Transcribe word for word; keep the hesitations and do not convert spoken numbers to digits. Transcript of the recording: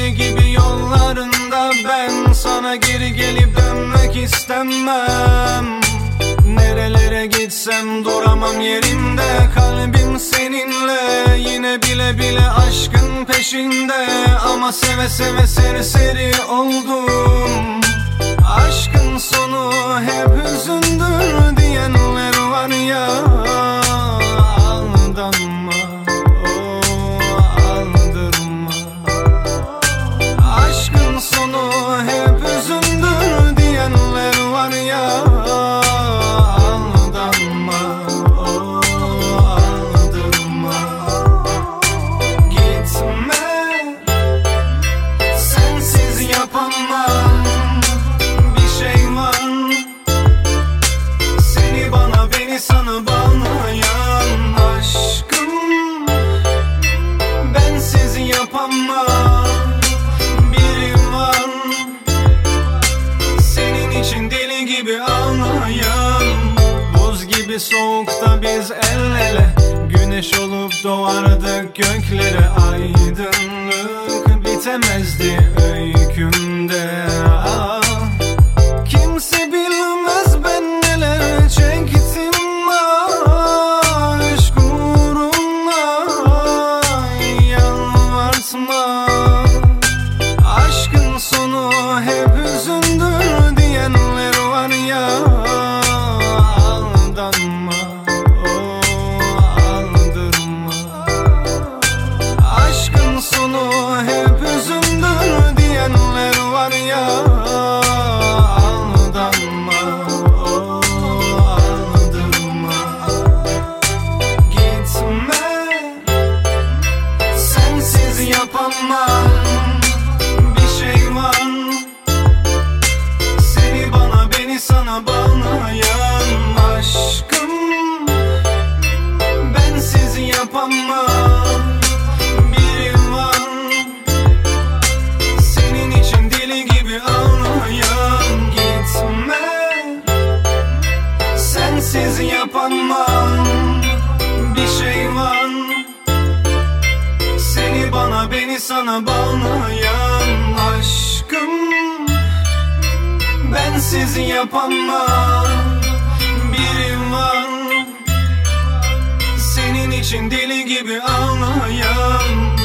deli gibi yollarında. Ben sana geri gelip dönmek istemem. Nerelere gitsem duramam yerimde. Kalbim seninle, yine bile bile aşkın peşinde. Ama seve seve serseri oldum. Aşkın sonu hep hüzündür diyenler var ya. Aldanma, oh, aldırma. Aşkın sonu hep hüzündür diyenler var ya. Aldanma, oh, aldırma. Gitme, sensiz yapamam. Sana bağlayan aşkım, bensiz yapamam. Biri var, senin için deli gibi ağlayan. Buz gibi soğukta biz el ele, güneş olup doğardık göklere. Aydınlık bitemezdi öykümde. Ah, kimse bilmez ben neler çektim. Aşkın sonu hep hüzündür diyenler var ya. Aldanma, oh, aldırma. Aşkın sonu hep hüzündür diyenler var ya. Aldanma, oh, aldırma. Gitme, sensiz yapamam. Sana bağlayan aşkım, bensiz yapamam. Biri var, senin için deli gibi ağlayan. Gitme, sensiz yapamam. Bir şey var, seni bana beni sana bağlayan aşkım, bensiz yapamam. Biri var, senin için deli gibi ağlayan.